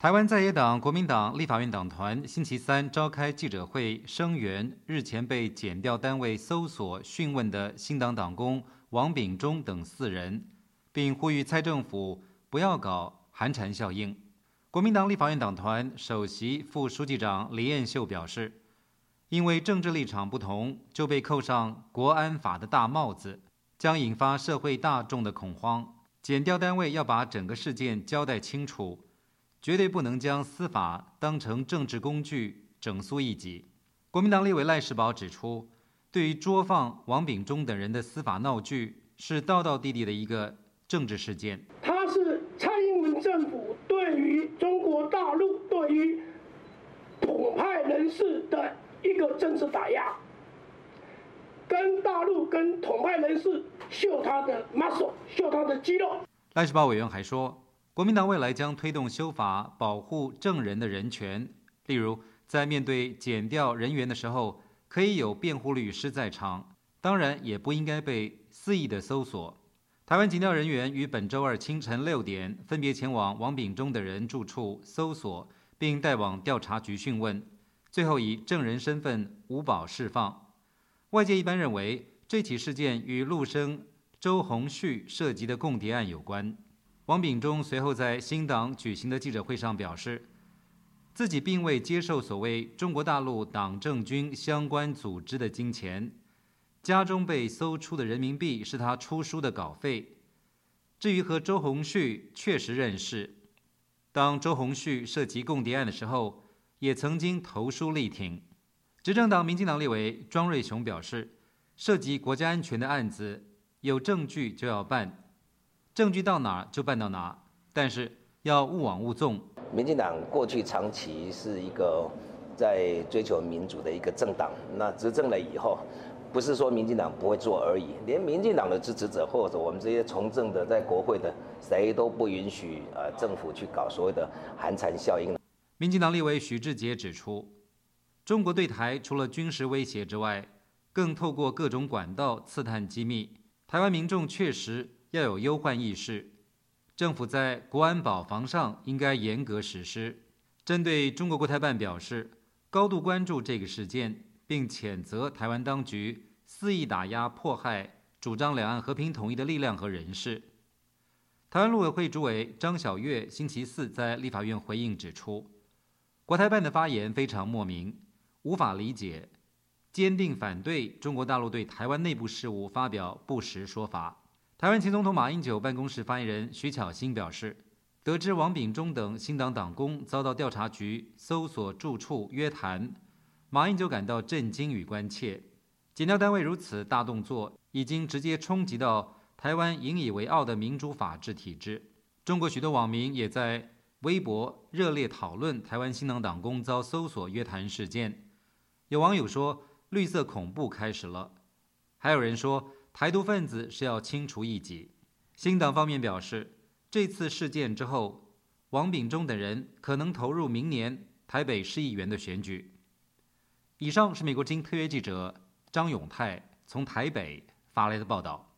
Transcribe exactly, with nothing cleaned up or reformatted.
台湾在野党国民党立法院党团星期三召开记者会，声援日前被检调单位搜索讯问的新党党工王炳忠等四人，并呼吁蔡政府不要搞寒蝉效应。国民党立法院党团首席副书记长李彦秀表示，因为政治立场不同，就被扣上国安法的大帽子，将引发社会大众的恐慌。检调单位要把整个事件交代清楚，绝对不能将司法当成政治工具整肃异己。国民党立委赖士葆指出，对于捉放王炳忠等人的司法闹剧，是道道地地的一个政治事件。 它是蔡英文政府对于中国大陆、对于统派人士的一个政治打压，跟大陆、跟统派人士秀他的 muscle， 秀他的肌肉。 赖士葆委员还说，国民党未来将推动修法保护证人的人权，例如在面对检调人员的时候，可以有辩护律师在场，当然也不应该被肆意的搜索。台湾检调人员于本周二清晨六点分别前往王炳忠等人住处搜索，并带往调查局讯问，最后以证人身份无保释放。外界一般认为，这起事件与陆生周鸿旭涉及的共谍案有关。王炳忠随后在新党举行的记者会上表示，自己并未接受所谓中国大陆党政军相关组织的金钱，家中被搜出的人民币是他出书的稿费。至于和周鸿旭确实认识，当周鸿旭涉及共谍案的时候，也曾经投书力挺。执政党民进党立委庄瑞雄表示，涉及国家安全的案子，有证据就要办，证据到哪就办到哪，但是要勿枉勿纵。 民进党过去长期是一个在追求民主的一个政党，那执政了以后，不是说民进党不会做而已，连民进党的支持者或者我们这些从政的在国会的，谁都不允许呃政府去搞所谓的寒蝉效应。 民进党立委许智杰指出，中国对台除了军事威胁之外，更透过各种管道刺探机密。台湾民众确实要有忧患意识，政府在国安保防上应该严格实施。针对中国国台办表示，高度关注这个事件，并谴责台湾当局肆意打压迫害主张两岸和平统一的力量和人士。台湾陆委会主委张晓月星期四在立法院回应指出，国台办的发言非常莫名，无法理解，坚定反对中国大陆对台湾内部事务发表不实说法。台湾前总统马英九办公室发言人徐巧芯表示，得知王炳忠等新党党工遭到调查局搜索住处约谈，马英九感到震惊与关切。检调单位如此大动作，已经直接冲击到台湾引以为傲的民主法治体制。中国许多网民也在微博热烈讨论台湾新党党工遭搜索约谈事件。有网友说，绿色恐怖开始了，还有人说台独分子是要清除异己。新党方面表示，这次事件之后，王炳忠等人可能投入明年台北市议员的选举。以上是美国之音特约记者张永泰从台北发来的报道。